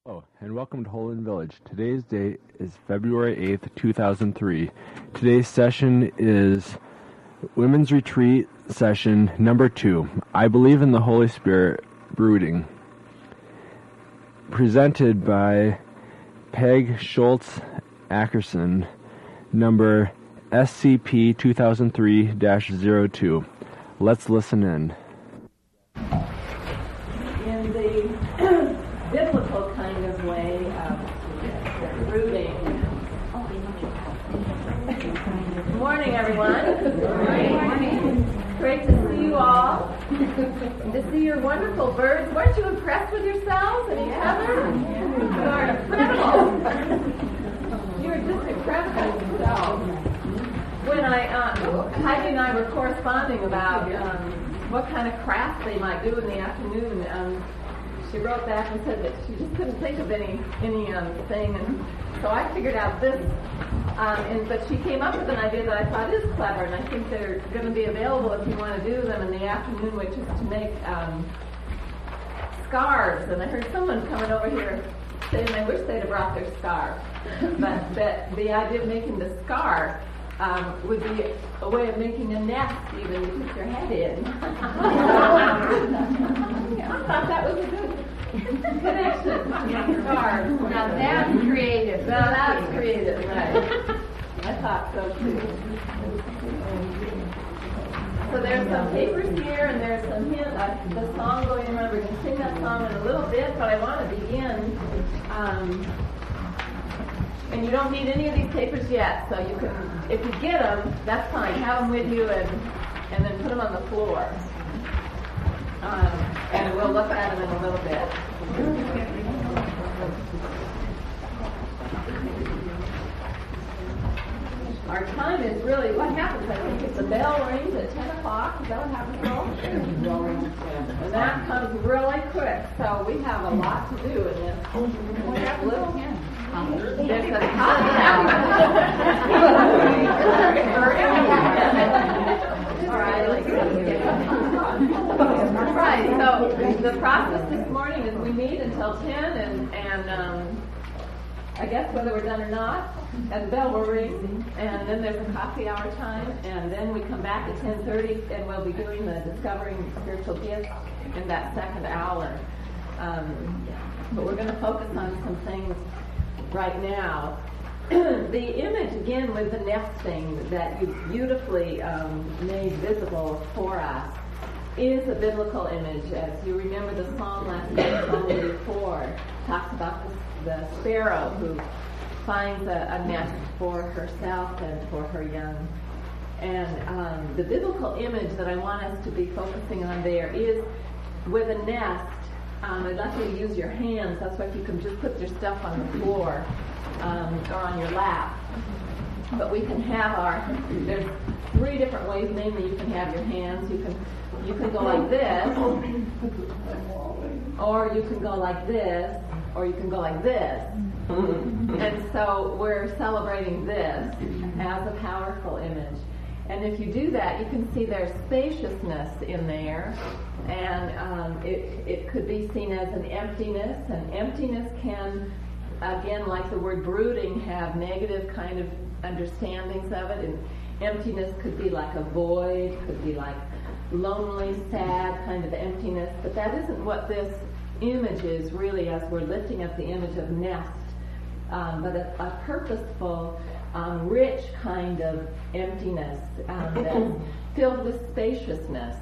Hello, and welcome to Holden Village. Today's date is February 8th, 2003. Today's session is Women's Retreat Session number 2. I Believe in the Holy Spirit, Brooding. Presented by Peg Schultz Ackerson, number SCP 2003-02. Let's listen in. In the biblical kind of way of brooding. Good morning, everyone. Good morning. Great to see you all. And to see your wonderful birds. Weren't you impressed with yourselves and each other? You are incredible. You are just incredible yourselves. When Heidi and I were corresponding about what kind of crafts they might do in the afternoon, she wrote back and said that she just couldn't think of any thing, and so I figured out this. But she came up with an idea that I thought is clever, and I think they're going to be available if you want to do them in the afternoon, which is to make scarves. And I heard someone coming over here saying they wish they'd have brought their scarf, but that the idea of making the scarf would be a way of making a nest even to put your head in. I thought that was a good connection. Scarves. Now that's creative. Now that's creative, right. I thought so too. So there's some papers here and there's some hints. The song going around. We're going to sing that song in a little bit, but I want to begin. And you don't need any of these papers yet, so you can, if you get them, that's fine. Have them with you and then put them on the floor. And we'll look at them in a little bit. Our time is really, what happens, I think, if the bell rings at 10 o'clock, is that what happens, Bill? And that comes really quick, so we have a lot to do in this. We have little hints. There's a Right, so the process this morning is we meet until 10 and I guess whether we're done or not, and the bell will ring, and then there's a coffee hour time, and then we come back at 10:30 and we'll be doing the Discovering Spiritual Gifts in that second hour. But we're going to focus on some things right now. The image, again, with the nesting that you beautifully made visible for us is a biblical image. As you remember, the song last night, Psalm 84, talks about the sparrow who finds a nest for herself and for her young. And the biblical image that I want us to be focusing on there is with a nest. I'd like you to use your hands. That's why if you can just put your stuff on the floor or on your lap. But we can have there's 3 different ways mainly you can have your hands. You can go like this, or you can go like this, or you can go like this. And so we're celebrating this as a powerful image. And if you do that, you can see there's spaciousness in there, and it could be seen as an emptiness. And emptiness can, again, like the word brooding, have negative kind of understandings of it. And emptiness could be like a void, could be like lonely, sad kind of emptiness. But that isn't what this image is really, as we're lifting up the image of nest, but a purposeful, rich kind of emptiness that's filled with spaciousness,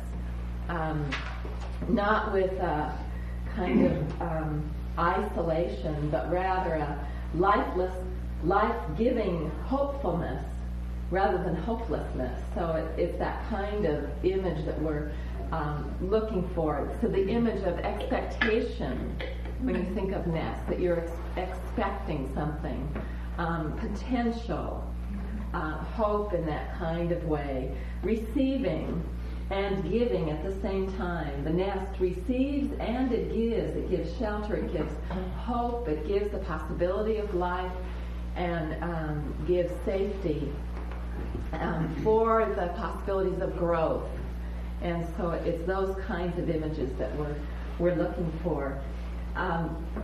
not with a kind of isolation, but rather a lifeless, life-giving hopefulness rather than hopelessness. So it's that kind of image that we're looking for. So the image of expectation, when you think of nest, that you're expecting something, potential, hope in that kind of way, receiving and giving at the same time. The nest receives and it gives. It gives shelter, it gives hope, it gives the possibility of life, and gives safety for the possibilities of growth. And so it's those kinds of images that we're looking for.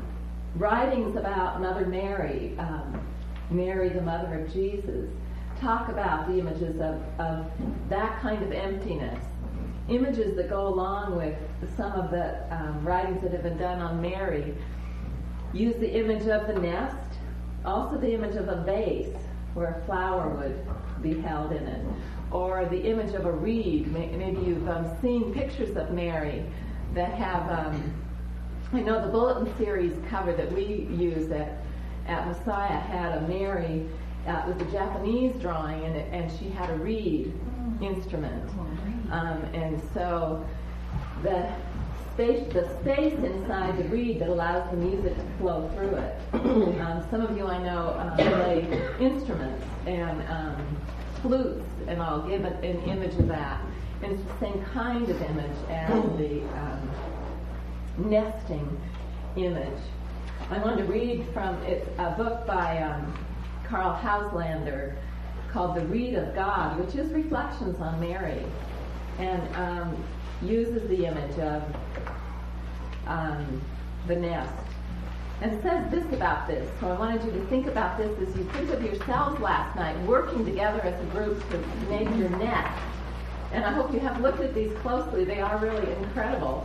writings about Mother Mary, Mary the mother of Jesus, talk about the images of that kind of emptiness. Images that go along with some of the writings that have been done on Mary use the image of the nest, also the image of a vase where a flower would be held in it, or the image of a reed. Maybe you've seen pictures of Mary that have, I know the Bulletin series cover that we use at Messiah had a Mary with a Japanese drawing in it, and she had a reed instrument. And so the space inside the reed that allows the music to flow through it. Some of you I know play instruments and flutes, and I'll give an image of that. And it's the same kind of image as the nesting image. I wanted to read from a book by Karl Hauslander called The Reed of God, which is reflections on Mary, and uses the image of the nest. And it says this about this. So I wanted you to think about this as you think of yourselves last night, working together as a group to make your nest. And I hope you have looked at these closely. They are really incredible.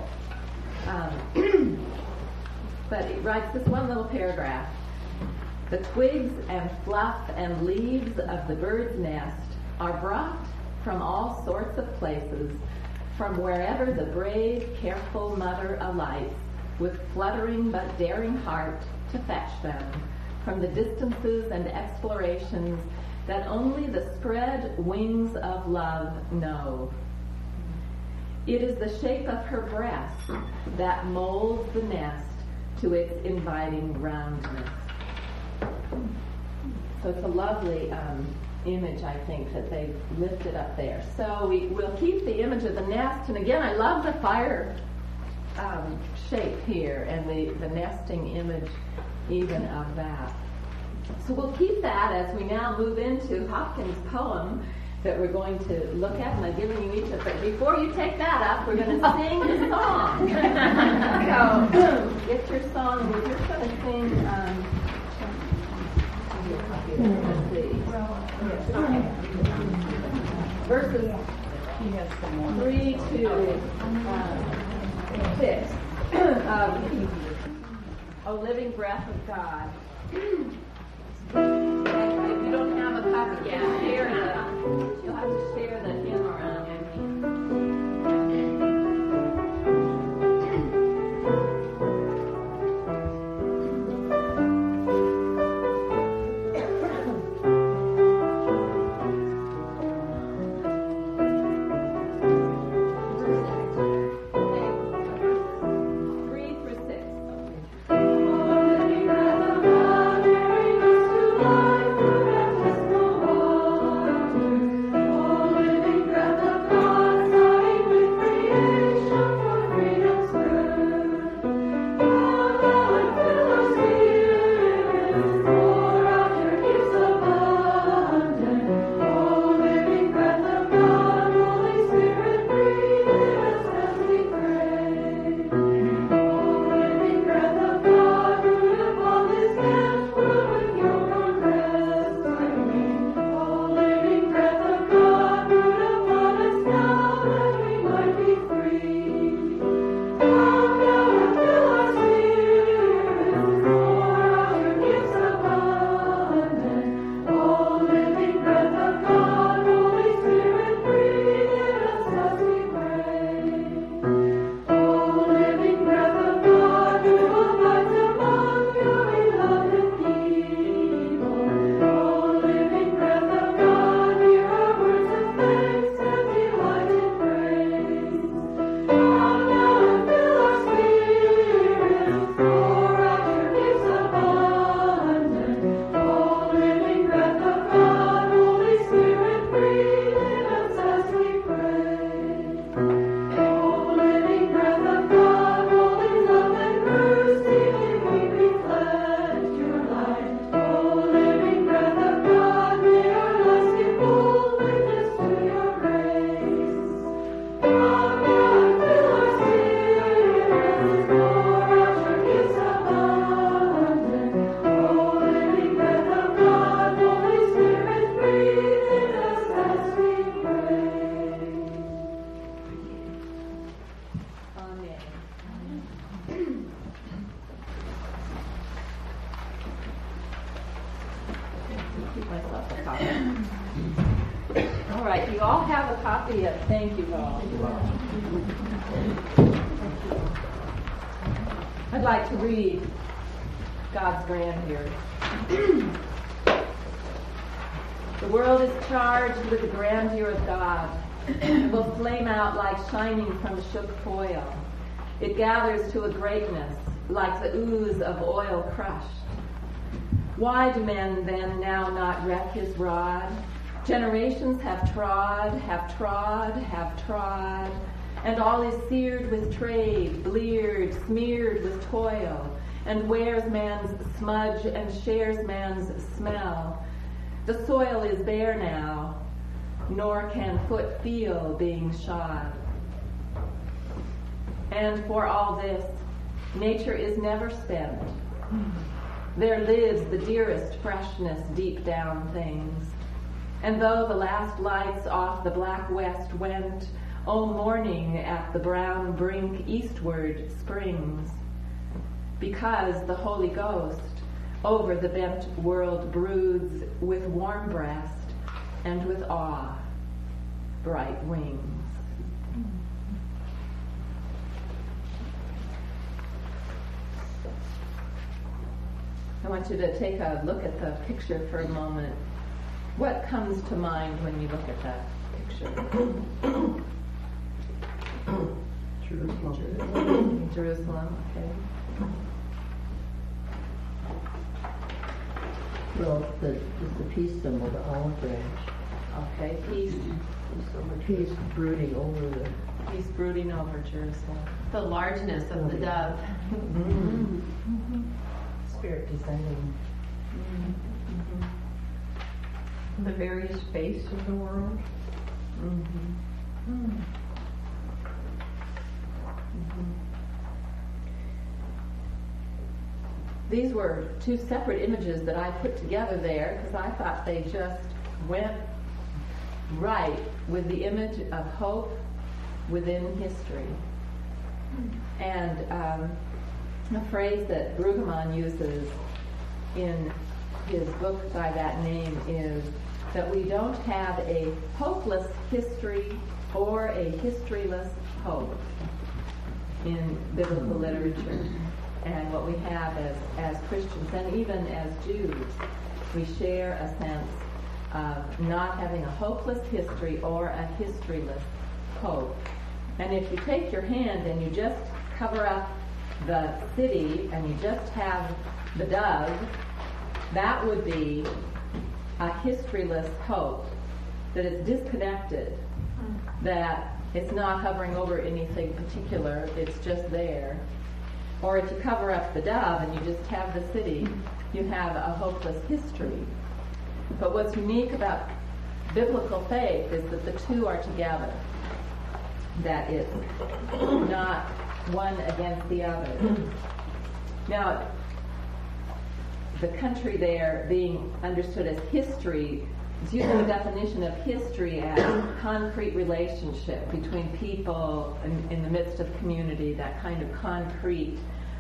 But it writes this one little paragraph. The twigs and fluff and leaves of the bird's nest are brought from all sorts of places, from wherever the brave, careful mother alights, with fluttering but daring heart to fetch them, from the distances and explorations that only the spread wings of love know. It is the shape of her breast that molds the nest to its inviting roundness. So it's a lovely image, I think, that they've lifted up there. So we'll keep the image of the nest, and again, I love the fire shape here and the nesting image even of that. So we'll keep that as we now move into Hopkins' poem that we're going to look at, and I've given you each of it. Before you take that up, we're going to sing the song. So get your song, and we're just going to sing. Let's see. Verses 3 to 6. O living breath of God. If you don't have a copy, you'll have to share the hymn around. Living you all have a copy of Thank You All. I'd like to read God's grandeur. The world is charged with the grandeur of God. It will flame out like shining from shook foil. It gathers to a greatness like the ooze of oil crushed. Why do men then now not wreck his rod? Generations have trod, and all is seared with trade, bleared, smeared with toil, and wears man's smudge and shares man's smell. The soil is bare now, nor can foot feel being shod. And for all this, nature is never spent. There lives the dearest freshness deep down things. And though the last lights off the black west went, O morning at the brown brink eastward springs, because the Holy Ghost over the bent world broods with warm breast and with awe bright wings. I want you to take a look at the picture for a moment. What comes to mind when you look at that picture? Jerusalem, okay. Well, it's the peace symbol, the olive branch. Okay, peace. Peace brooding over the... Peace brooding over Jerusalem. The largeness of the dove. Mm-hmm. Spirit descending. Mm-hmm. The various face of the world. Mm-hmm. Mm-hmm. These were two separate images that I put together there because I thought they just went right with the image of hope within history. And a phrase that Brueggemann uses in his book by that name is that we don't have a hopeless history or a historyless hope in biblical literature. And what we have as Christians and even as Jews, we share a sense of not having a hopeless history or a historyless hope. And if you take your hand and you just cover up the city and you just have the dove, that would be a historyless hope, that it's disconnected, that it's not hovering over anything particular, it's just there. Or if you cover up the dove and you just have the city, you have a hopeless history. But what's unique about biblical faith is that the two are together, that it's not one against the other. Now, the country there being understood as history, it's using the definition of history as concrete relationship between people in the midst of community, that kind of concrete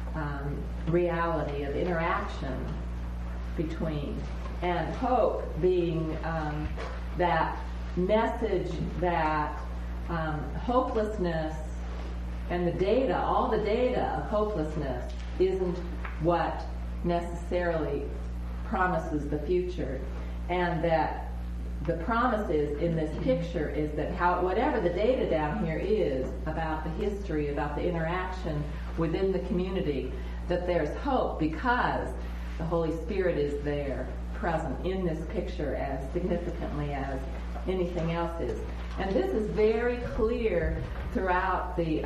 reality of interaction between. And hope being that message that hopelessness and the data, all the data of hopelessness isn't what necessarily promises the future, and that the promises in this picture is that whatever the data down here is about the history, about the interaction within the community, that there's hope because the Holy Spirit is there, present in this picture as significantly as anything else is. And this is very clear throughout the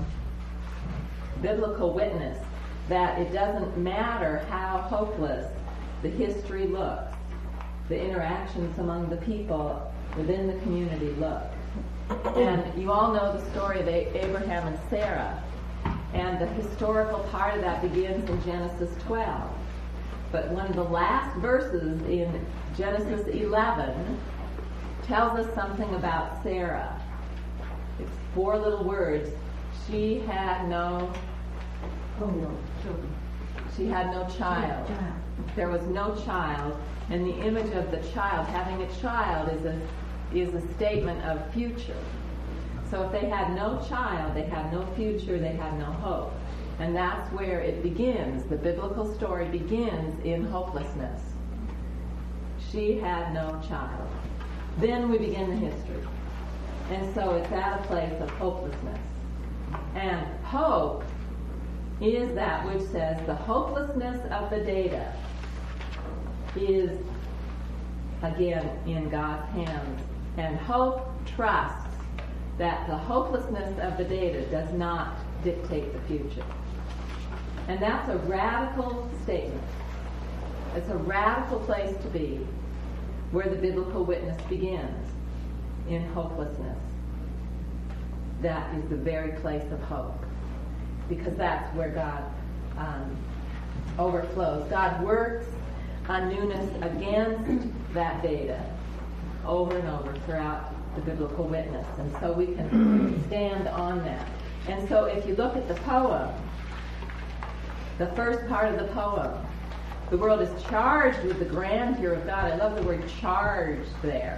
biblical witness, that it doesn't matter how hopeless the history looks, the interactions among the people within the community look. And you all know the story of Abraham and Sarah, and the historical part of that begins in Genesis 12. But one of the last verses in Genesis 11 tells us something about Sarah. It's 4 little words. She had no child. There was no child, and the image of the child, having a child, is is a statement of future. So if they had no child, they had no future, they had no hope. And that's where it begins. The biblical story begins in hopelessness. She had no child. Then we begin the history. And so it's at a place of hopelessness. And hope is that which says the hopelessness of the data is, again, in God's hands. And hope trusts that the hopelessness of the data does not dictate the future. And that's a radical statement. It's a radical place to be, where the biblical witness begins, in hopelessness. That is the very place of hope, because that's where God overflows. God works on newness against that data over and over throughout the biblical witness, and so we can stand on that. And so if you look at the poem, the first part of the poem, the world is charged with the grandeur of God. I love the word charged there.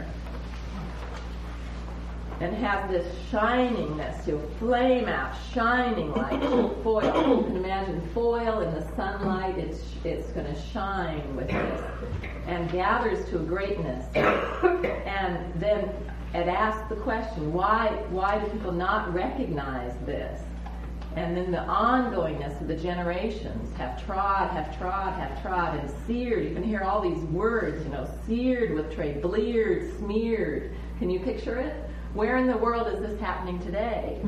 And has this shiningness, flame out, shining like foil. You can imagine foil in the sunlight. It's going to shine with this, and gathers to a greatness. And then it asks the question, why do people not recognize this? And then the ongoingness of the generations have trod, and seared. You can hear all these words, seared with trade, bleared, smeared. Can you picture it? Where in the world is this happening today?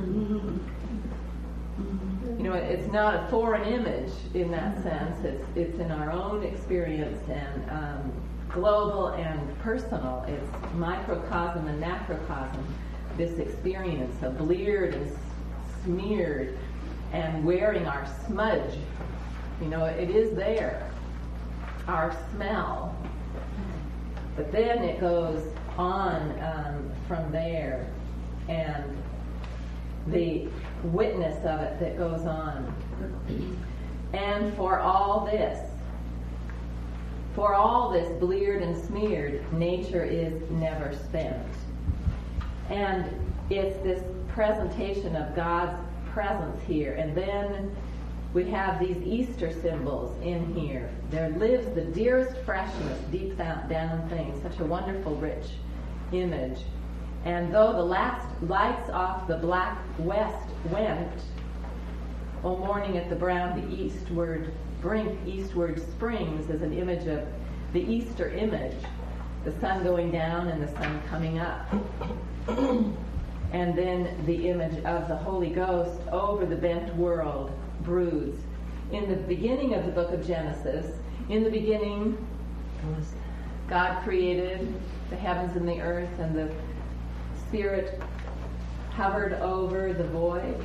It's not a foreign image in that sense. It's in our own experience, and global and personal. It's microcosm and macrocosm. This experience of bleared and smeared, and wearing our smudge. It is there, our smell. But then it goes on from there, and the witness of it that goes on. And for all this bleared and smeared, nature is never spent. And it's this presentation of God's presence here. And then we have these Easter symbols in here. There lives the dearest freshness deep down in things, such a wonderful, rich image. And though the last lights off the black west went, O morning at the brown, the eastward brink, eastward springs, is an image of the Easter image, the sun going down and the sun coming up. And then the image of the Holy Ghost over the bent world broods. In the beginning of the book of Genesis, in the beginning, God created the heavens and the earth, and the Spirit hovered over the void.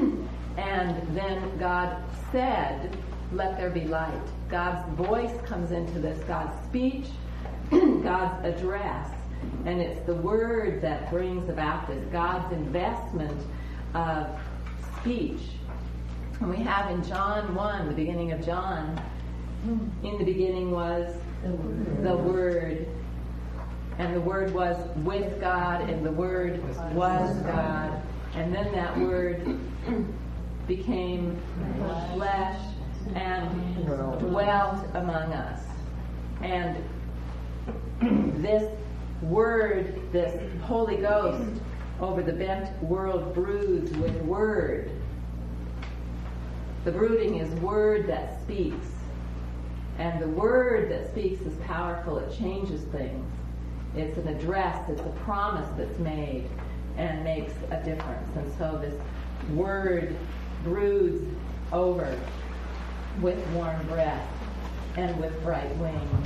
And then God said, let there be light. God's voice comes into this, God's speech, God's address. And it's the word that brings about this, God's investment of speech. And we have in John 1, the beginning of John, in the beginning was the Word. And the Word was with God, and the Word was God. And then that Word became flesh and dwelt among us. And this Word, this Holy Ghost over the bent world broods with Word. The brooding is Word that speaks. And the Word that speaks is powerful. It changes things. It's an address. It's a promise that's made and makes a difference. And so this Word broods over with warm breath and with bright wing.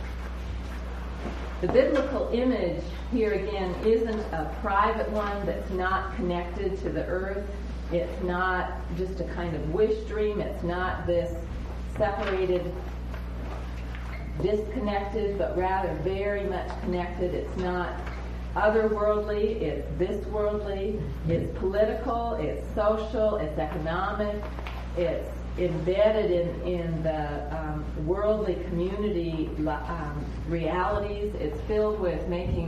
The biblical image here again isn't a private one that's not connected to the earth. It's not just a kind of wish dream. It's not this separated, disconnected, but rather very much connected. It's not otherworldly. It's this worldly. It's political. It's social. It's economic. It's embedded in the worldly community realities. It's filled with making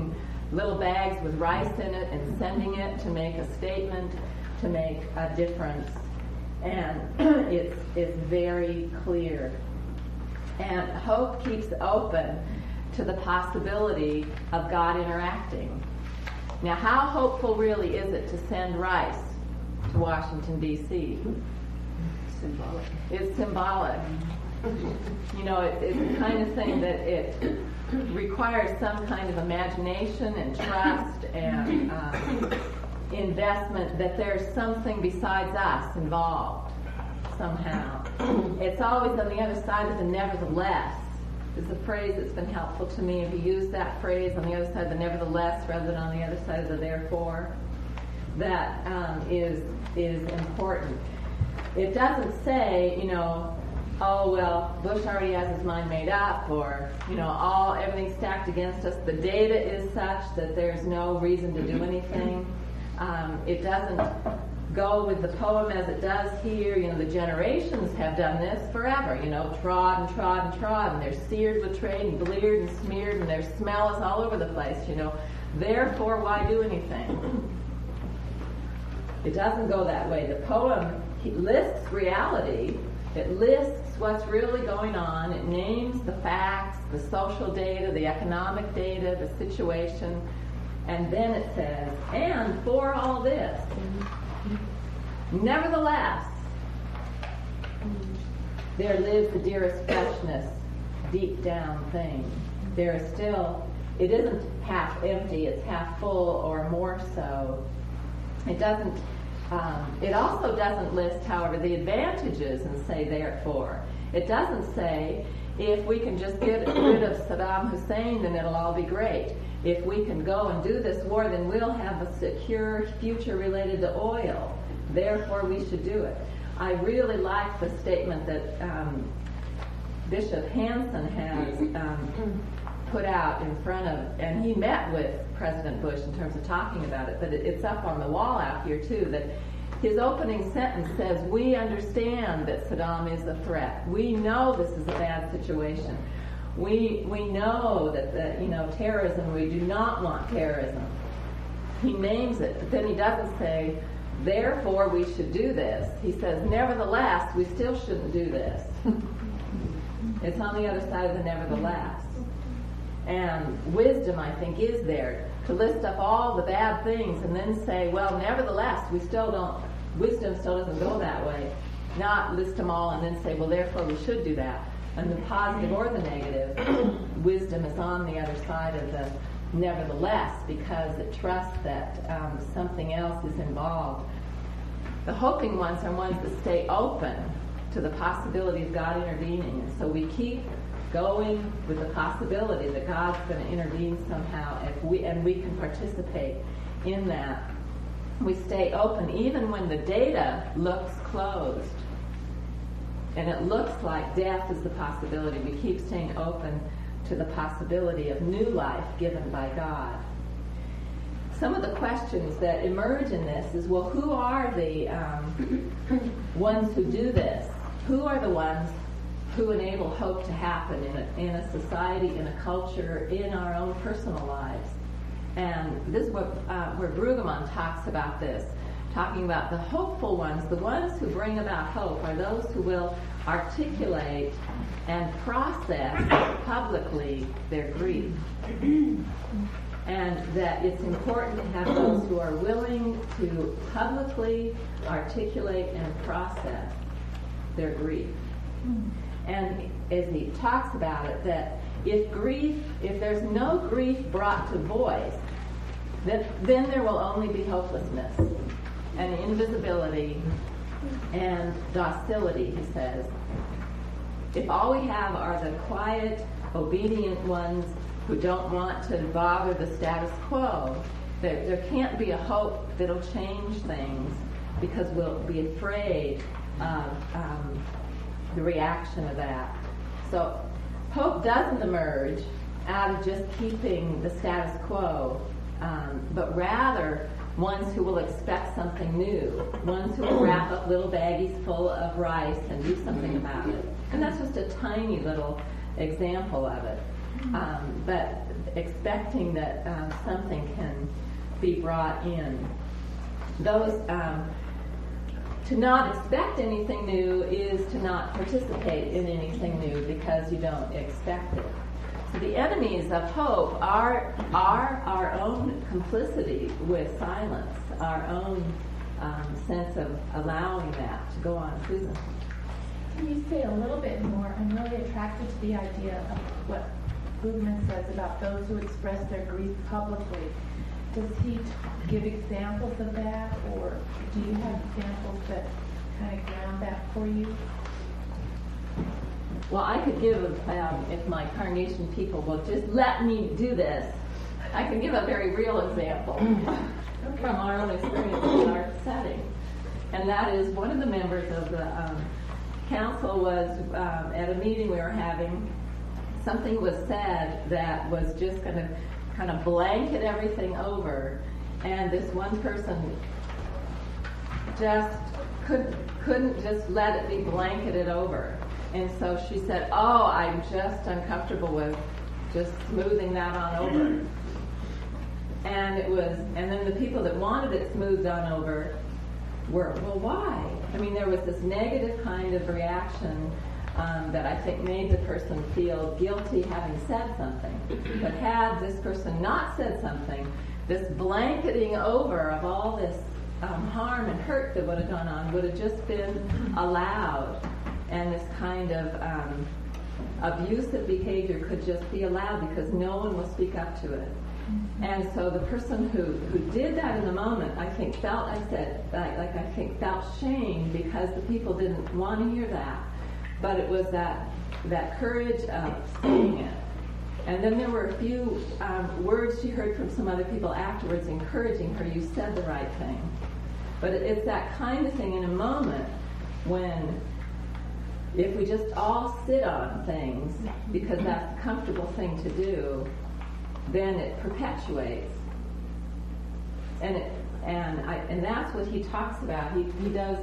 little bags with rice in it and sending it to make a statement, to make a difference. And it's very clear. And hope keeps open to the possibility of God interacting. Now, how hopeful really is it to send rice to Washington, D.C.? Symbolic. It's symbolic. You know, it's the kind of thing that it requires some kind of imagination and trust and investment that there's something besides us involved somehow. It's always on the other side of the nevertheless. It's a phrase that's been helpful to me. If you use that phrase on the other side of the nevertheless rather than on the other side of the therefore, that is important. It doesn't say, you know, oh, well, Bush already has his mind made up, or, you know, everything's stacked against us. The data is such that there's no reason to do anything. It doesn't go with the poem as it does here. You know, the generations have done this forever, you know, trod and trod and trod, and they're seared with trade and bleared and smeared, and their smell is all over the place, you know. Therefore, why do anything? It doesn't go that way. The poem lists reality. It lists what's really going on. It names the facts, the social data, the economic data, the situation, and then it says, and for all this, nevertheless, there lives the dearest freshness, deep down thing. There is still, it isn't half empty, it's half full or more so. It doesn't. It also doesn't list, however, the advantages and say therefore. It doesn't say if we can just get rid of Saddam Hussein, then it'll all be great. If we can go and do this war, then we'll have a secure future related to oil. Therefore, we should do it. I really like the statement that Bishop Hansen has put out in front of, and he met with President Bush in terms of talking about it, but it's up on the wall out here too, that his opening sentence says, we understand that Saddam is a threat. We know this is a bad situation. We know that terrorism, we do not want terrorism. He names it, but then he doesn't say, therefore we should do this. He says, nevertheless, we still shouldn't do this. It's on the other side of the nevertheless. And wisdom, I think, is there to list up all the bad things and then say, well, nevertheless, wisdom still doesn't go that way. Not list them all and then say, well, therefore we should do that. And the positive or the negative, wisdom is on the other side of the nevertheless, because it trusts that something else is involved. The hoping ones are ones that stay open to the possibility of God intervening. And so we keep going with the possibility that God's going to intervene somehow, and we can participate in that. We stay open even when the data looks closed and it looks like death is the possibility. We keep staying open to the possibility of new life given by God. Some of the questions that emerge in this is, well, who are the ones who do this? Who are the ones who enable hope to happen in a society, in a culture, in our own personal lives? And this is where Brueggemann talks about this, talking about the hopeful ones. The ones who bring about hope are those who will articulate and process publicly their grief. And that it's important to have those who are willing to publicly articulate and process their grief. And as he talks about it, that if there's no grief brought to voice, then there will only be hopelessness and invisibility and docility, he says. If all we have are the quiet, obedient ones who don't want to bother the status quo, there can't be a hope that'll change things, because we'll be afraid of the reaction of that. So hope doesn't emerge out of just keeping the status quo, but rather ones who will expect something new, ones who will wrap up little baggies full of rice and do something about it. And that's just a tiny little example of it. but expecting that something can be brought in. Those to not expect anything new is to not participate in anything new because you don't expect it. So the enemies of hope are our own complicity with silence, our own sense of allowing that to go on through them. Can you say a little bit more? I'm really attracted to the idea of what Brueggemann says about those who express their grief publicly. Does he give examples of that, or do you have examples that kind of ground that for you? Well, I could give, if my Carnation people will just let me do this, I can give a very real example from our own experience in our setting. And that is one of the members of the council was at a meeting we were having. Something was said that was just going to kind of blanket everything over, and this one person just couldn't just let it be blanketed over. And so she said, "Oh, I'm just uncomfortable with just smoothing that on over." And then the people that wanted it smoothed on over were, well, why? I mean, there was this negative kind of reaction that I think made the person feel guilty having said something. But had this person not said something, this blanketing over of all this harm and hurt that would have gone on would have just been allowed, and this kind of abusive behavior could just be allowed because no one will speak up to it. And so the person who did that in the moment, I think felt, I think felt shame because the people didn't want to hear that. But it was that courage of saying it. And then there were a few words she heard from some other people afterwards encouraging her, you said the right thing. But it's that kind of thing in a moment when, if we just all sit on things because that's the comfortable thing to do, then it perpetuates. And that's what he talks about. He does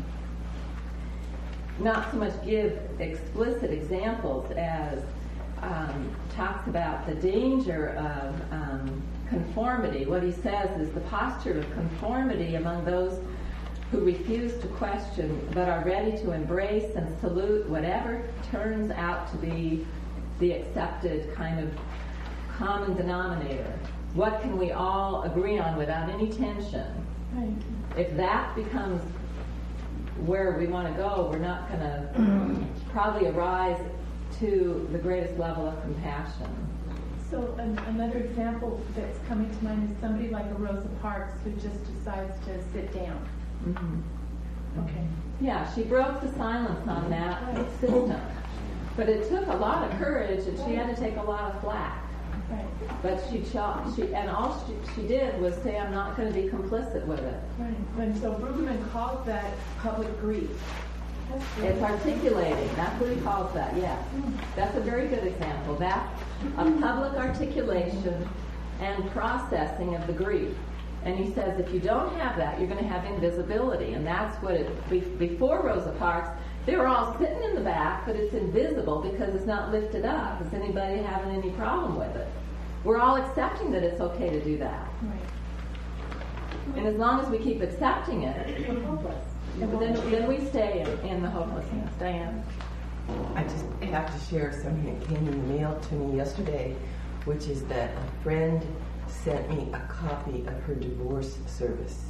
not so much give explicit examples as talks about the danger of conformity. What he says is the posture of conformity among those who refuse to question but are ready to embrace and salute whatever turns out to be the accepted kind of common denominator. What can we all agree on without any tension? Right. If that becomes where we want to go, we're not going to probably arise to the greatest level of compassion. So another example that's coming to mind is somebody like a Rosa Parks who just decides to sit down. Mm-hmm. Okay. Yeah, she broke the silence on that system. But it took a lot of courage, and she had to take a lot of flack. Right. But all she did was say, I'm not going to be complicit with it. Right. And so Brueggemann calls that public grief. It's articulating. That's what he calls that, yes. That's a very good example. That's a public articulation and processing of the grief. And he says if you don't have that, you're going to have invisibility. And that's what before Rosa Parks, they were all sitting in the back, but it's invisible because it's not lifted up. Is anybody having any problem with it? We're all accepting that it's okay to do that. Right. And as long as we keep accepting it, We're hopeless. then we stay in the hopelessness. Diane? I just have to share something that came in the mail to me yesterday, which is that a friend sent me a copy of her divorce service,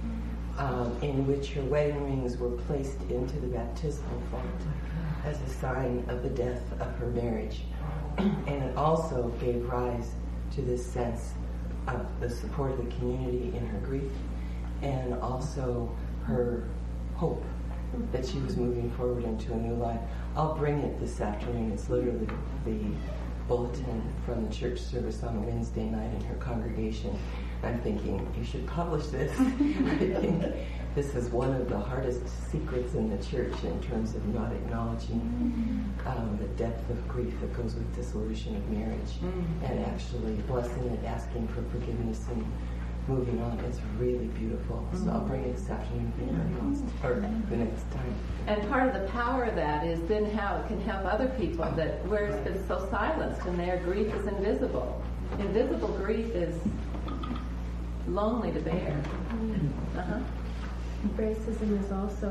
in which her wedding rings were placed into the baptismal font as a sign of the death of her marriage. And it also gave rise to this sense of the support of the community in her grief, and also her hope that she was moving forward into a new life. I'll bring it this afternoon. It's literally the bulletin from the church service on a Wednesday night in her congregation. I'm thinking, you should publish this. I think this is one of the hardest secrets in the church in terms of not acknowledging the depth of grief that goes with dissolution of marriage, and actually blessing it, asking for forgiveness, and moving on. It's really beautiful. So I'll bring exception if anybody wants to, or the next time. And part of the power of that is then how it can help other people that where it's been so silenced and their grief is invisible. Invisible grief is lonely to bear. Uh-huh. Racism is also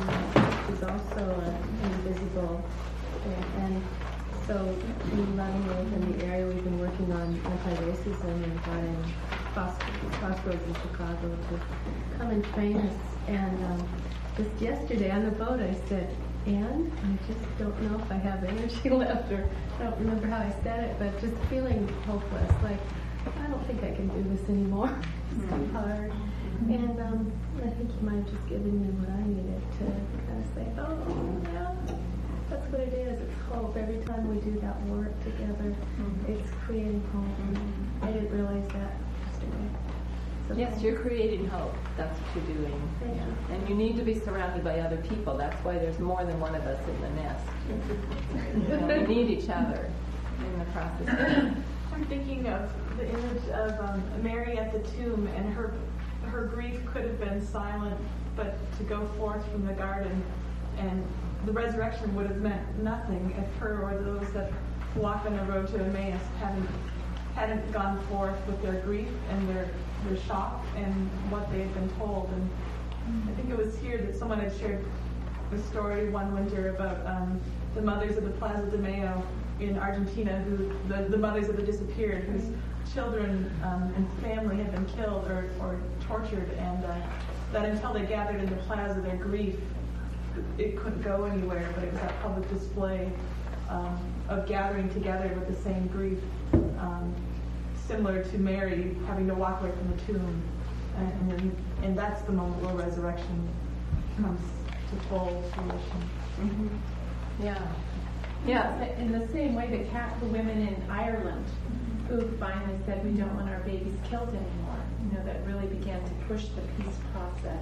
invisible, and so in Leavenworth, in the area we've been working on anti-racism and running Crossroads in Chicago to come and train us. And just yesterday on the boat, I said, "And I just don't know if I have energy left," or I don't remember how I said it, but just feeling hopeless, like I don't think I can do this anymore. It's too hard. And I think he might have just given me what I needed to kind of say, oh, yeah, that's what it is. It's hope. Every time we do that work together, it's creating hope. And I didn't realize that yesterday. So Yes, you're creating hope. That's what you're doing. Thank you. And you need to be surrounded by other people. That's why there's more than one of us in the nest. We need each other in the process. I'm thinking of the image of Mary at the tomb, and her grief could have been silent, but to go forth from the garden, and the resurrection would have meant nothing if her or those that walk on the road to Emmaus hadn't gone forth with their grief and their shock and what they had been told. And I think it was here that someone had shared a story one winter about the mothers of the Plaza de Mayo in Argentina, who the mothers of the disappeared, whose children and family had been killed or tortured, and that until they gathered in the plaza, their grief, it couldn't go anywhere, but it was that public display of gathering together with the same grief, similar to Mary having to walk away from the tomb, and that's the moment where resurrection comes to full fruition. Mm-hmm. Yeah. Yeah, in the same way the women in Ireland who finally said we don't want our babies killed anymore, that really began to push the peace process.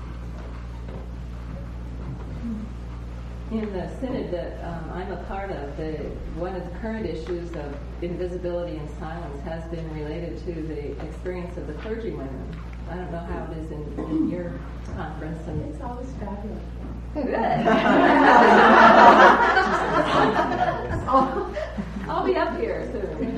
In the synod that I'm a part of, one of the current issues of invisibility and silence has been related to the experience of the clergywomen. I don't know how it is in your conference. And It's always fabulous. Good. I'll be up here soon.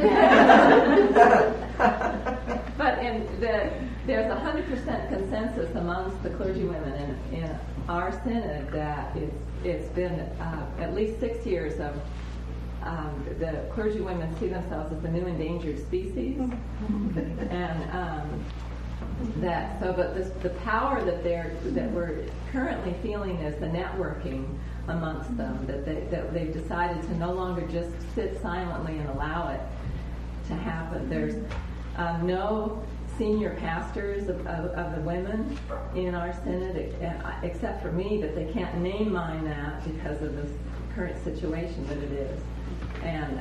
But there's 100% consensus amongst the clergywomen in our synod that it's been at least 6 years of the clergywomen see themselves as the new endangered species, and but the power that we're currently feeling is the networking amongst them, that they've decided to no longer just sit silently and allow it to happen. There's no senior pastors of the women in our synod, except for me, but they can't name mine that because of this current situation that it is. And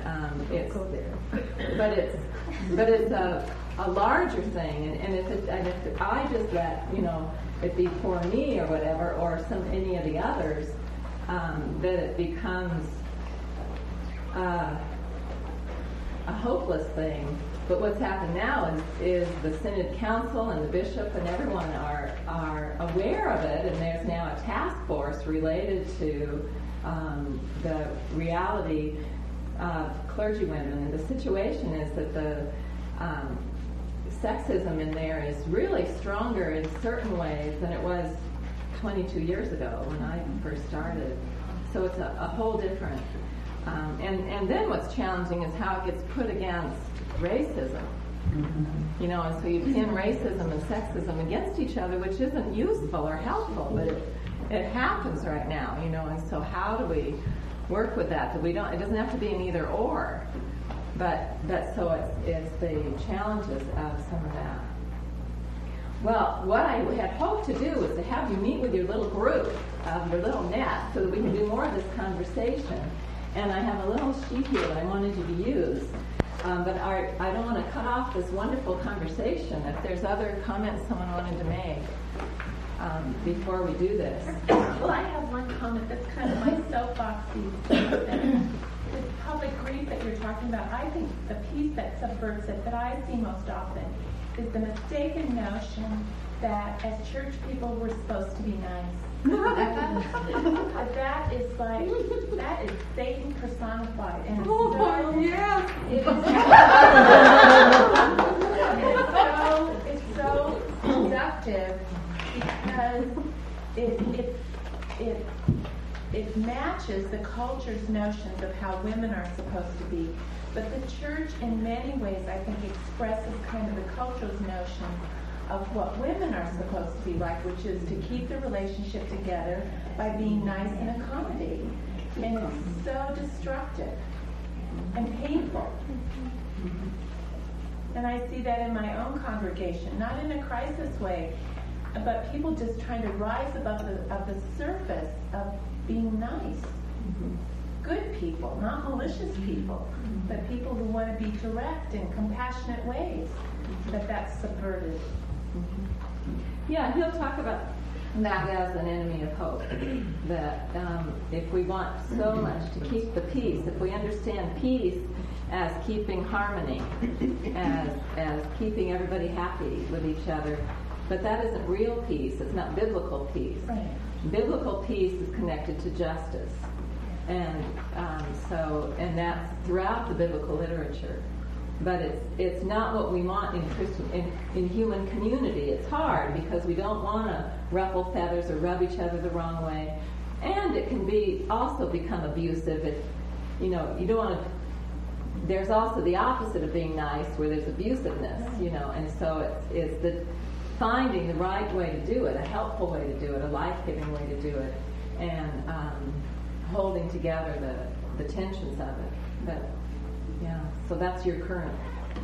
but it's a larger thing, and if I just let it be for me or whatever, or any of the others, that it becomes a hopeless thing. But what's happened now is the Synod Council and the Bishop and everyone are aware of it, and there's now a task force related to the reality of clergywomen. And the situation is that the sexism in there is really stronger in certain ways than it was 22 years ago when I first started. So it's a whole different. And then what's challenging is how it gets put against racism. And so you pin racism and sexism against each other, which isn't useful or helpful, but it happens right now, and so how do we work with that? It doesn't have to be an either or, but so it's the challenges of some of that. Well, what I had hoped to do was to have you meet with your little group, your little nest, so that we can do more of this conversation. And I have a little sheet here that I wanted you to use. But I don't want to cut off this wonderful conversation. If there's other comments someone wanted to make before we do this. Well, I have one comment that's kind of my soapboxy. This public grief that you're talking about, I think the piece that subverts it that I see most often is the mistaken notion that as church people we're supposed to be nice. That is Satan personified, and it's so seductive because it matches the culture's notions of how women are supposed to be. But the church, in many ways, I think, expresses kind of the culture's notion of what women are supposed to be like, which is to keep the relationship together by being nice and accommodating. And it's so destructive and painful. And I see that in my own congregation, not in a crisis way, but people just trying to rise above the surface of being nice. Good people, not malicious people, but people who want to be direct in compassionate ways. But that's subverted. Yeah, he'll talk about that as an enemy of hope. That if we want so much to keep the peace, if we understand peace as keeping harmony, as keeping everybody happy with each other, but that isn't real peace. It's not biblical peace. Right. Biblical peace is connected to justice, and that's throughout the biblical literature. But it's not what we want in human community. It's hard because we don't want to ruffle feathers or rub each other the wrong way, and it can be also become abusive if you don't want to. There's also the opposite of being nice, where there's abusiveness, and so it's the finding the right way to do it, a helpful way to do it, a life-giving way to do it, and holding together the tensions of it. But yeah, so that's your current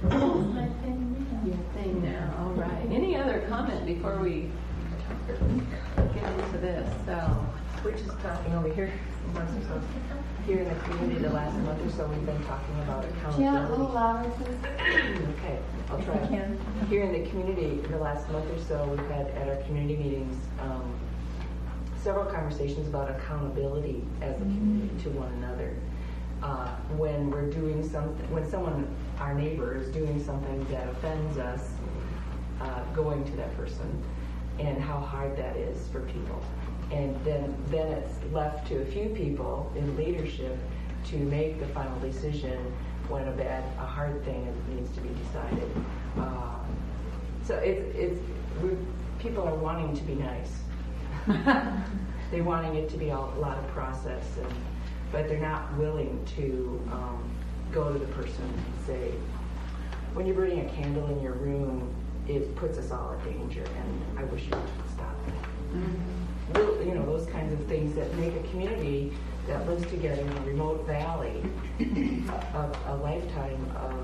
thing now. All right. Any other comment before we get into this? So we're just talking over here. Here in the community, the last month or so, we've been talking about accountability. Yeah, a little louder, please. Okay, I'll try. Here in the community, the last month or so, we've had at our community meetings several conversations about accountability as a community to one another. When we're doing something, when our neighbor is doing something that offends us, going to that person, and how hard that is for people. And then it's left to a few people in leadership to make the final decision when a hard thing needs to be decided. So people are wanting to be nice. They're wanting it to be a lot of process, but they're not willing to go to the person and say, when you're burning a candle in your room, it puts us all at danger, and I wish you would stop it. Mm-hmm. Those kinds of things that make a community that lives together in a remote valley a lifetime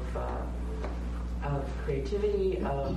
of creativity, of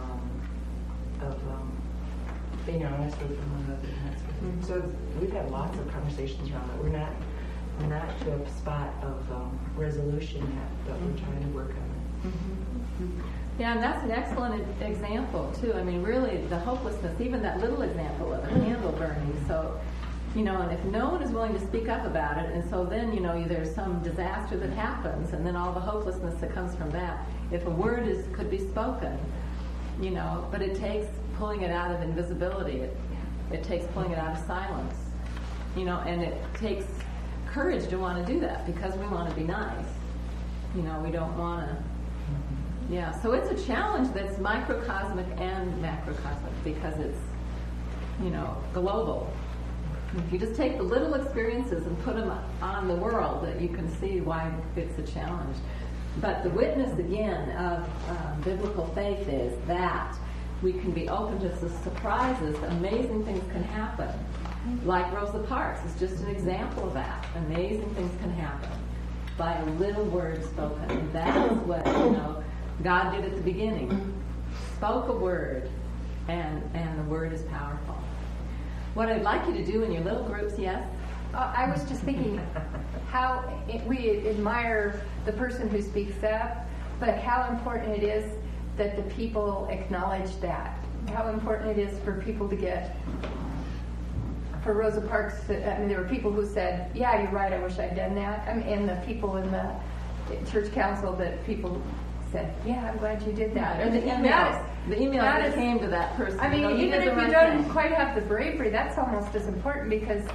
being honest with one another. Mm-hmm. So we've had lots of conversations around that. We're not to a spot of resolution yet, but we're trying to work on it. Mm-hmm. Yeah, and that's an excellent example, too. I mean, really, the hopelessness, even that little example of a candle burning. So, and if no one is willing to speak up about it, and so then, there's some disaster that happens, and then all the hopelessness that comes from that. If a word could be spoken, but it takes pulling it out of invisibility. It takes pulling it out of silence, and it takes courage to want to do that because we want to be nice. We don't want to. Yeah, so it's a challenge that's microcosmic and macrocosmic because it's, global. If you just take the little experiences and put them on the world, that you can see why it's a challenge. But the witness, again, of biblical faith is that we can be open to the surprises. Amazing things can happen. Like Rosa Parks is just an example of that. Amazing things can happen by a little word spoken. And that's what, God did at the beginning. Spoke a word, and the word is powerful. What I'd like you to do in your little groups, yes? I was just thinking how we admire the person who speaks up, but how important it is that the people acknowledge that. How important it is for people to get, for Rosa Parks, there were people who said, yeah, you're right, I wish I'd done that. And the people in the church council that people said, yeah, I'm glad you did that. Or the email that came to that person. I mean, you know, even did if the you right don't thing. quite have the bravery, that's almost as important, because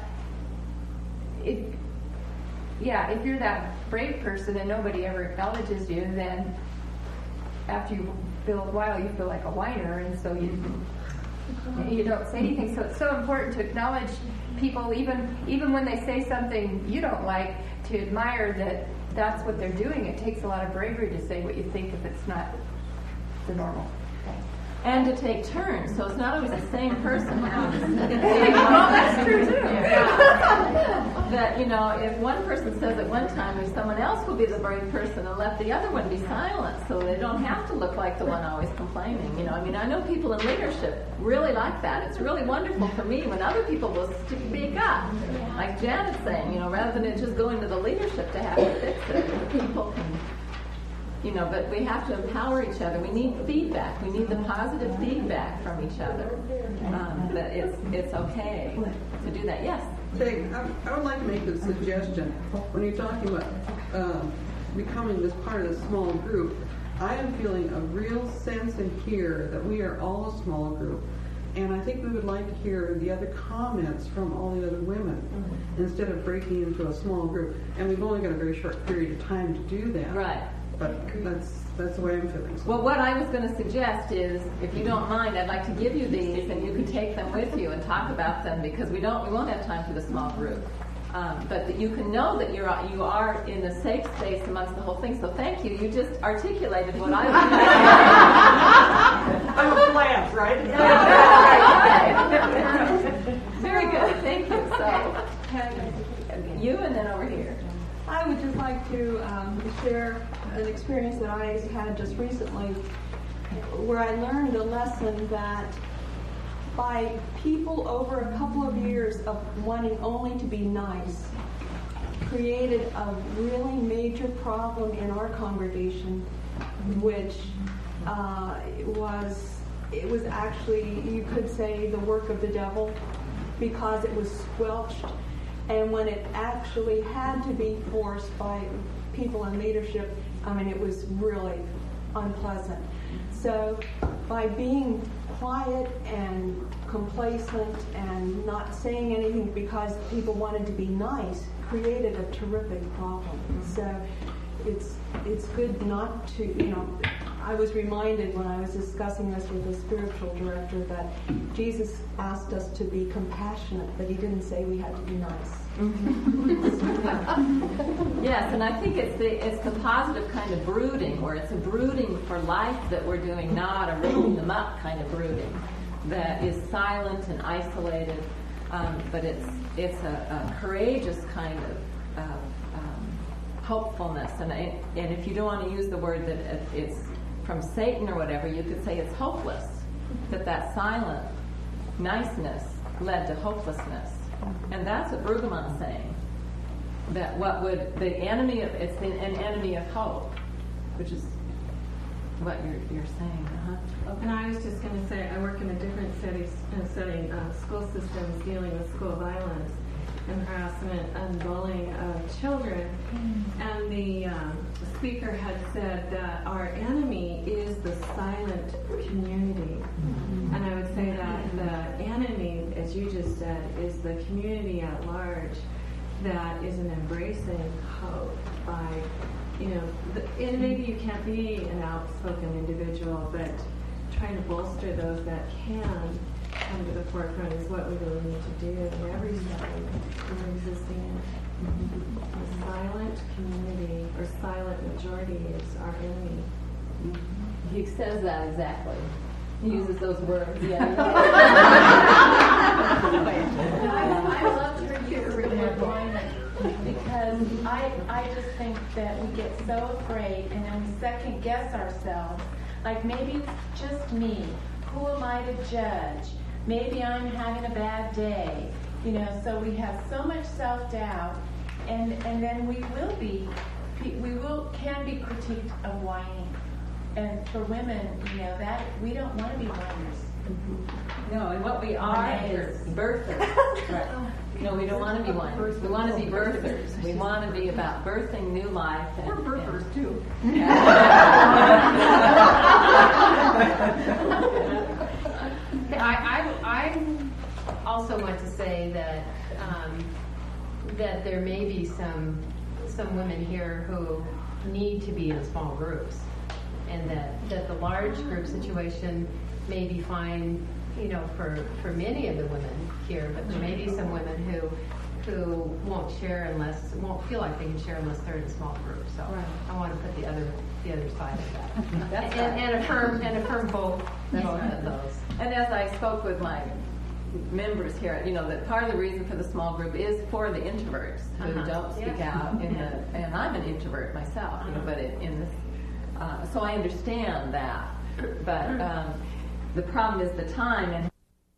if you're that brave person and nobody ever acknowledges you, then after you feel a while, you feel like a whiner, and so you don't say anything. So it's so important to acknowledge people, even when they say something you don't like, to admire that that's what they're doing. It takes a lot of bravery to say what you think if it's not the normal. And to take turns, so it's not always the same person. Well, that's true too. That, you know, if one person says at one time, if someone else will be the brave person and let the other one be silent, so they don't have to look like the one always complaining. You know, I mean, I know people in leadership really like that. It's really wonderful for me when other people will speak up, like Janet's saying, you know, rather than it just going to the leadership to have to fix it. People can. You know, but we have to empower each other. We need feedback. We need the positive feedback from each other. That it's okay to do that. Yes? Jake, I would like to make a suggestion. When you're talking about becoming this part of the small group, I am feeling a real sense in here that we are all a small group. And I think we would like to hear the other comments from all the other women instead of breaking into a small group. And we've only got a very short period of time to do that. Right. But that's the way I'm feeling. Well, what I was going to suggest is, if you don't mind, I'd like to give you these, and you can take them with you and talk about them, because we won't have time for the small group. But that you can know that you are in a safe space amongst the whole thing. So thank you. You just articulated what I was. I'm a plant, right? Very good. Thank you. So you, and then over here. I would just like to share an experience that I had just recently, where I learned a lesson that by people over a couple of years of wanting only to be nice, created a really major problem in our congregation, which it was actually, you could say, the work of the devil, because it was squelched. And when it actually had to be forced by people in leadership, I mean, it was really unpleasant. So by being quiet and complacent and not saying anything because people wanted to be nice, created a terrific problem. So it's good not to, you know, I was reminded when I was discussing this with the spiritual director that Jesus asked us to be compassionate, but he didn't say we had to be nice. Yes, and I think it's the positive kind of brooding, where it's a brooding for life that we're doing, not a raising them up kind of brooding that is silent and isolated, but it's a courageous kind of hopefulness. And if you don't want to use the word that it's from Satan or whatever, you could say it's hopeless, that silent niceness led to hopelessness. And that's what Brueggemann's saying. That the enemy of, it's an enemy of hope, which is what you're saying. And I was just going to say, I work in a different setting, school systems dealing with school violence and harassment and bullying of children. And the speaker had said that our enemy is the silent community. And I would say that the enemy, as you just said, is the community at large that isn't embracing hope by, you know, and maybe you can't be an outspoken individual, but trying to bolster those that can come to the forefront is what we really need to do in every setting we're existing in. A silent community or silent majority is our enemy. He says that exactly. He uses those words. Yeah. I loved her deployment, because I just think that we get so afraid and then we second guess ourselves. Like, maybe it's just me. Who am I to judge? Maybe I'm having a bad day. You know, so we have so much self-doubt, and then we can be critiqued of whining. And for women, you know, that we don't want to be whiners. No, and what we are is birthers. Right. No, we don't want to be whiners. We want to be birthers. We want to be about birthing new life. We're birthers too. I also want to say that that there may be some women here who need to be in small groups, and that the large group situation may be fine, for many of the women here, but there may be some women who won't feel like they can share unless they're in a small group. So right. I want to put the other side of that, and affirm both of those. And as I spoke with my members here, that part of the reason for the small group is for the introverts who don't speak out. And I'm an introvert myself, but in this, so I understand that. But the problem is the time and.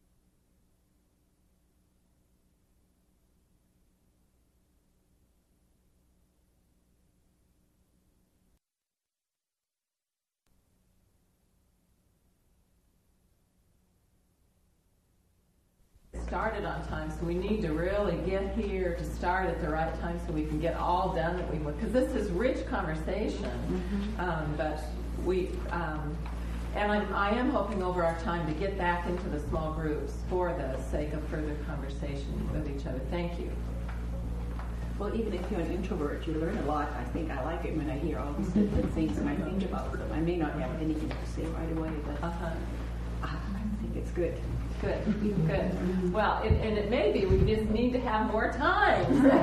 Started on time, so we need to really get here to start at the right time so we can get all done that we would, because this is rich conversation. But we and I am hoping over our time to get back into the small groups for the sake of further conversation with each other. Thank you. Well, even if you're an introvert, you learn a lot. I think I like it when I hear all these different things and I think about them. I may not have anything to say right away, but I think it's good. Good. Well, and it may be we just need to have more time.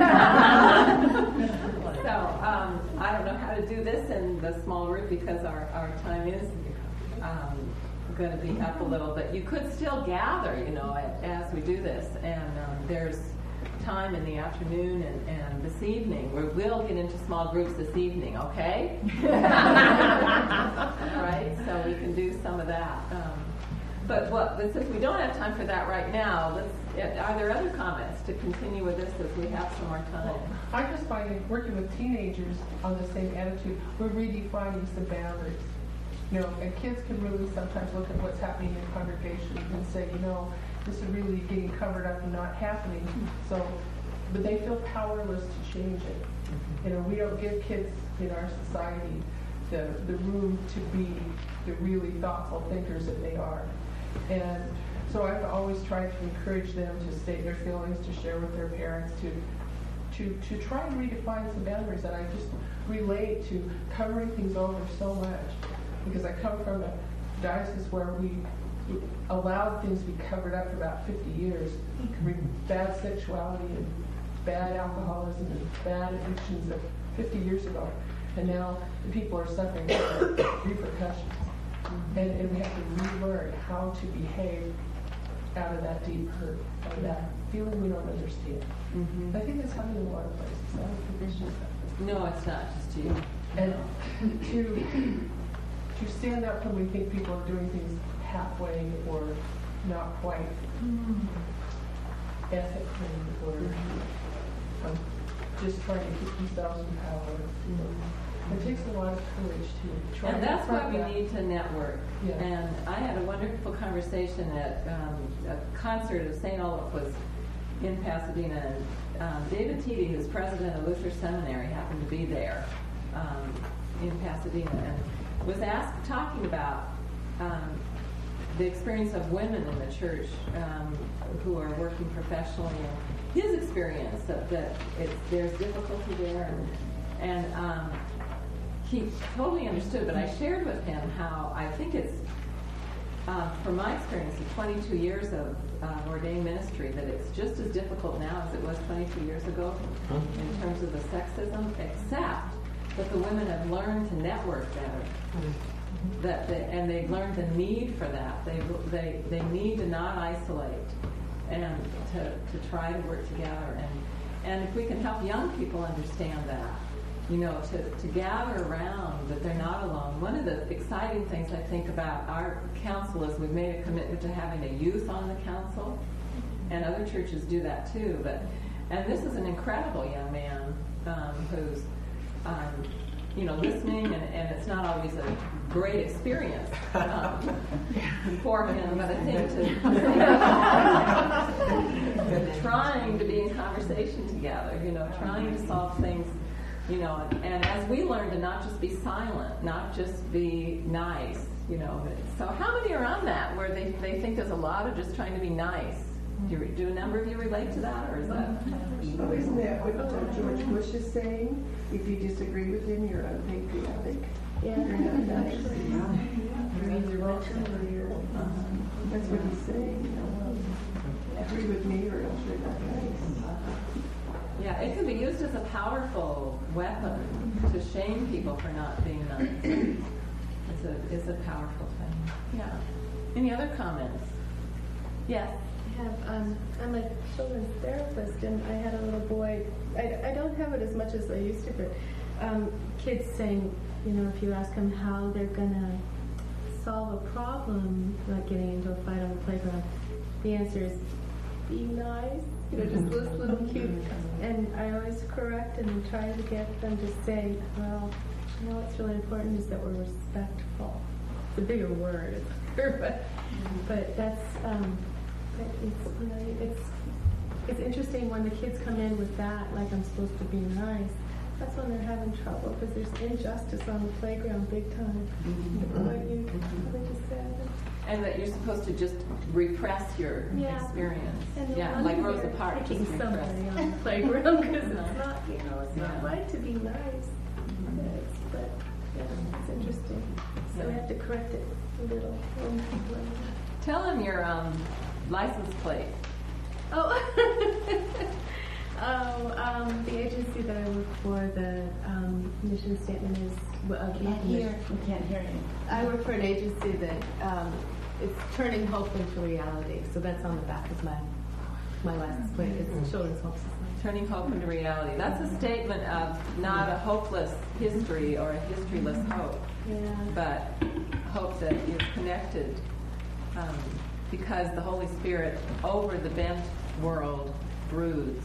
So I don't know how to do this in the small group because our time is going to be up a little, but you could still gather, as we do this. And there's time in the afternoon and this evening. We'll get into small groups this evening, okay? All right, so we can do some of that. But since we don't have time for that right now, are there other comments to continue with this as we have some more time? Well, I just find working with teenagers on the same attitude, we're redefining some boundaries. And kids can really sometimes look at what's happening in congregation and say, this is really getting covered up and not happening. So, but they feel powerless to change it. We don't give kids in our society the room to be the really thoughtful thinkers that they are. And so I've always tried to encourage them to state their feelings, to share with their parents, to try and redefine some boundaries. And I just relate to covering things over so much because I come from a diocese where we allowed things to be covered up for about 50 years. Bad sexuality and bad alcoholism and bad addictions of 50 years ago. And now the people are suffering repercussions. And we have to relearn how to behave out of that deep hurt, out of that feeling we don't understand. I think that's happening in a lot of places. I don't think it's just that. No, it's not just you. And to stand up when we think people are doing things halfway or not quite ethically or just trying to keep themselves in power. It takes a lot of courage to try. And that's why we need to network. Yeah. And I had a wonderful conversation at a concert of St. Olaf was in Pasadena. And David Teedy, who's president of Luther Seminary, happened to be there in Pasadena and was talking about the experience of women in the church who are working professionally and his experience that there's difficulty there and he totally understood, but I shared with him how I think it's, from my experience of 22 years of ordained ministry, that it's just as difficult now as it was 22 years ago in terms of the sexism, except that the women have learned to network better. And they've learned the need for that. They need to not isolate and to try to work together. And if we can help young people understand that, to gather around, that they're not alone. One of the exciting things I think about our council is we've made a commitment to having a youth on the council, and other churches do that too. And this is an incredible young man who's, listening, and it's not always a great experience for him, but I think trying to be in conversation together, trying to solve things You know, and as we learn to not just be silent, not just be nice, you know. So how many are on that where they think there's a lot of just trying to be nice? Do a number of you relate to that, or is that? Well, isn't that what George Bush is saying? If you disagree with him, you're unpatriotic. Yeah. You're not nice. That's what he's saying. You know, agree with me, or else you're not nice. Yeah, it can be used as a powerful weapon to shame people for not being nice. It's a powerful thing. Yeah. Any other comments? Yes. I'm a children's therapist, and I had a little boy. I don't have it as much as I used to, but kids saying, you know, if you ask them how they're gonna solve a problem, like getting into a fight on the playground, the answer is be nice. You know, just this little cute. And I always correct them and try to get them to say, well, you know, what's really important is that we're respectful. It's a bigger word, but that's. It's, you know, it's interesting when the kids come in with that, like I'm supposed to be nice. That's when they're having trouble because there's injustice on the playground big time. What you just said. And that you're supposed to just repress your experience. And like Rosa Parks, just repress. Somebody on the playground because it's not, you know, it's not right to be nice. But it's interesting. So we have to correct it a little. Tell them your license plate. The agency that I work for, the mission statement is. We can't hear you. I work for an agency that it's turning hope into reality. So that's on the back of my license plate. It's Children's Hope Society. Turning hope into reality. That's a statement of not a hopeless history or a historyless hope, but hope that is connected. Because the Holy Spirit over the bent world broods.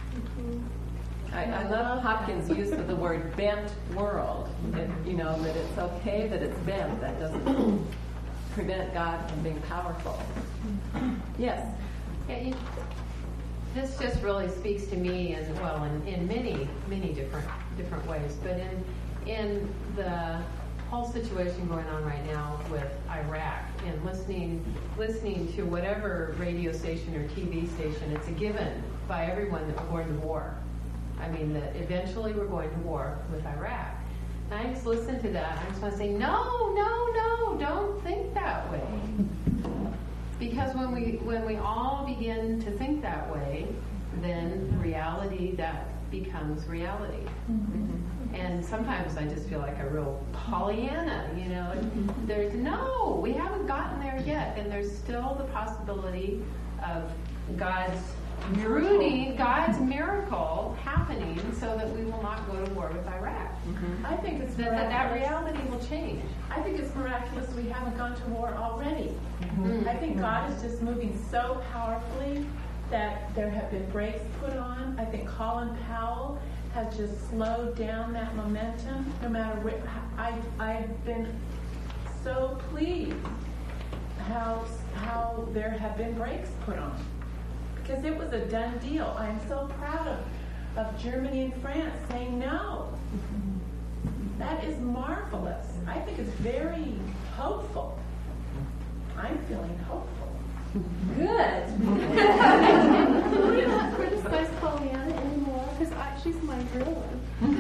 I love Hopkins' use of the word bent world. You know, that it's okay that it's bent. That doesn't prevent God from being powerful. Yes? Yeah, this just really speaks to me as well in many, many different ways. But in the whole situation going on right now with Iraq and listening to whatever radio station or TV station, it's a given by everyone that we're going to war. I mean, that eventually we're going to war with Iraq. And I just listen to that. I just want to say, no, don't think that way. Because when we all begin to think that way, then reality, that becomes reality. Mm-hmm. And sometimes I just feel like a real Pollyanna, you know. We haven't gotten there yet, and there's still the possibility of God's miracle happening, so that we will not go to war with Iraq. Mm-hmm. I think it's that reality will change. I think it's miraculous we haven't gone to war already. Mm-hmm. I think God is just moving so powerfully that there have been brakes put on. I think Colin Powell has just slowed down that momentum. No matter where, I've been so pleased how there have been brakes put on, because it was a done deal. I am so proud of Germany and France saying no. That is marvelous. I think it's very hopeful. I'm feeling hopeful. Good. Can we not criticize Pollyanna anymore? Because she's my real one.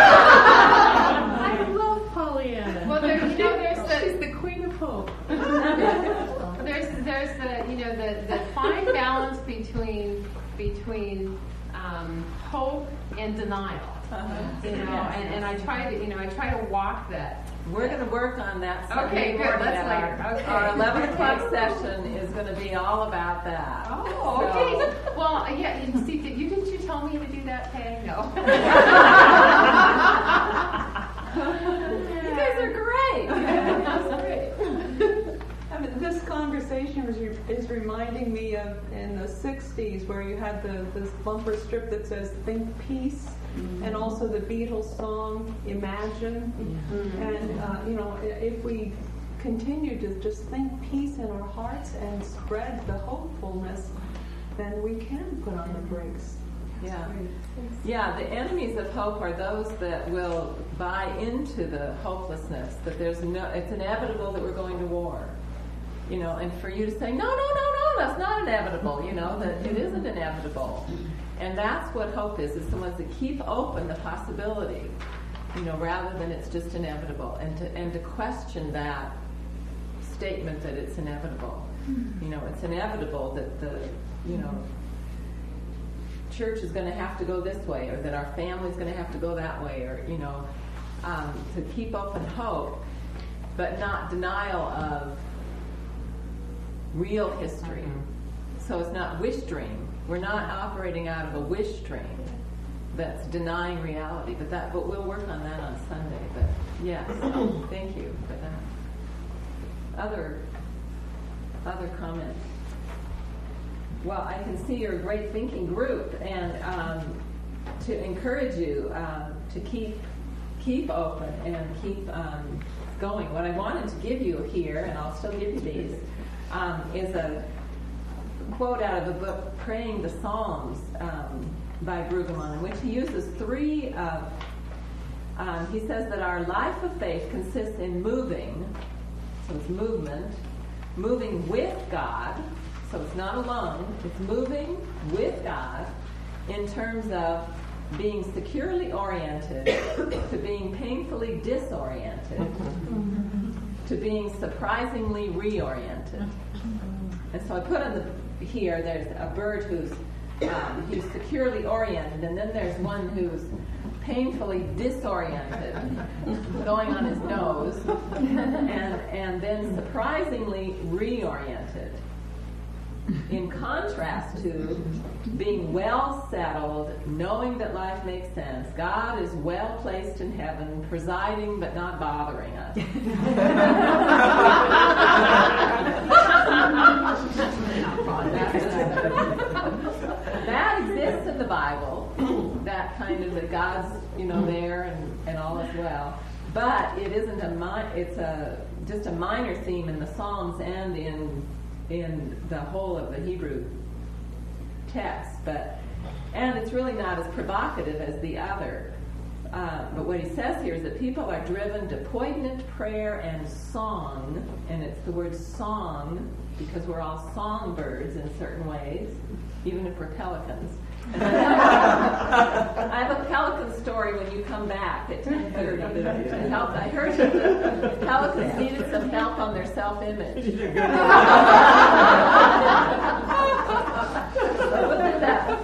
I love Pollyanna. Well, she's the queen of hope. There's the fine balance between hope and denial. And I try to walk that. We're going to work on that. Okay, good. That's later. Okay. Our 11 o'clock session is going to be all about that. Oh, okay. Well, yeah. Didn't you tell me to do that, Peg? No. You guys are great. That's great. I mean, this conversation is reminding me of in the 60s, where you had this bumper strip that says "Think Peace." Mm-hmm. And also the Beatles song "Imagine," and if we continue to just think peace in our hearts and spread the hopefulness, then we can put on the brakes. Yeah. Yeah, the enemies of hope are those that will buy into the hopelessness, that it's inevitable that we're going to war. And for you to say, no, that's not inevitable, that it isn't inevitable. And that's what hope is the ones that keep open the possibility, rather than it's just inevitable, and to question that statement that it's inevitable. It's inevitable that the church is going to have to go this way, or that our family's going to have to go that way, or to keep open hope, but not denial of real history. Mm-hmm. So it's not wish dream. We're not operating out of a wish dream that's denying reality. But we'll work on that on Sunday. But yes, thank you for that. Other comments? Well, I can see you're a great thinking group, and to encourage you to keep open and keep going. What I wanted to give you here, and I'll still give you these, is a quote out of the book Praying the Psalms by Brueggemann, in which he uses three. He says that our life of faith consists in moving, so it's moving with God. So it's not alone, it's moving with God in terms of being securely oriented to being painfully disoriented to being surprisingly reoriented. And so I put on here, there's a bird who's securely oriented, and then there's one who's painfully disoriented, going on his nose, and then surprisingly reoriented. In contrast to being well settled, knowing that life makes sense, God is well placed in heaven, presiding but not bothering us. That exists in the Bible, that kind of that God's there and all is well. But it isn't it's just a minor theme in the Psalms and in the whole of the Hebrew text, and it's really not as provocative as the other. But what he says here is that people are driven to poignant prayer and song, and it's the word song because we're all songbirds in certain ways, even if we're pelicans. I have a pelican story when you come back at 10:30 to help. I heard that the pelicans needed some help on their self-image. So we'll do that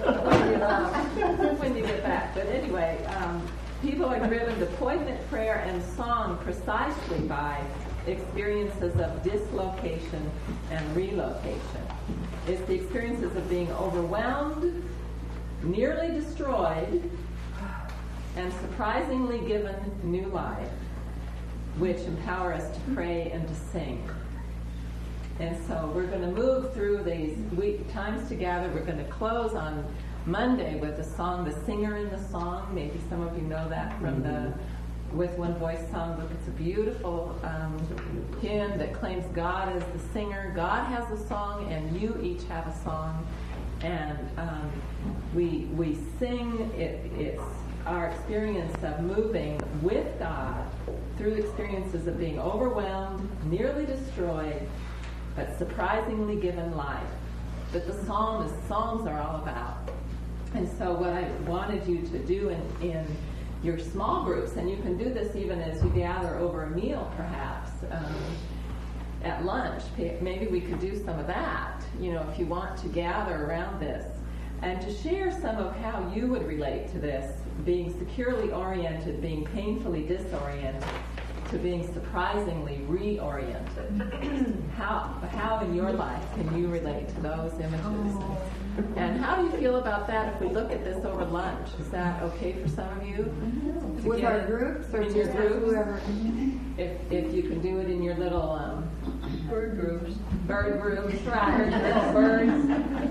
when you get back. But anyway, people are driven to poignant prayer and song precisely by experiences of dislocation and relocation. It's the experiences of being overwhelmed, nearly destroyed, and surprisingly given new life, which empower us to pray and to sing. And so we're going to move through these times together. We're going to close on Monday with the song, The Singer in the Song. Maybe some of you know that from the With One Voice songbook. It's a beautiful hymn that claims God as the singer. God has a song, and you each have a song. And we sing. It's our experience of moving with God through experiences of being overwhelmed, nearly destroyed, but surprisingly given life. That the Psalms are all about. And so what I wanted you to do in your small groups, and you can do this even as you gather over a meal, perhaps, at lunch. Maybe we could do some of that, if you want to gather around this, and to share some of how you would relate to this, being securely oriented, being painfully disoriented, to being surprisingly reoriented. How in your life can you relate to those images? And how do you feel about that if we look at this over lunch? Is that okay for some of you? With our groups or in your groups? Whoever? If you can do it in your little bird groups, right? Little birds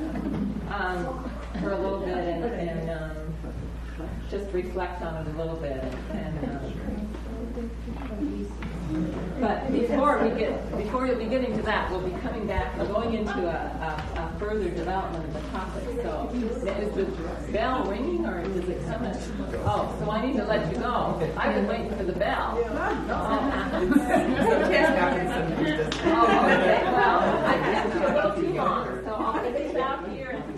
for a little bit and just reflect on it a little bit but before you'll be getting to that, we'll be coming back and going into a further development of the topic. So is the bell ringing or does it come in? Oh, so I need to let you go. I've been waiting for the bell. Okay, well, I kept you a little too long, so I'll get out here and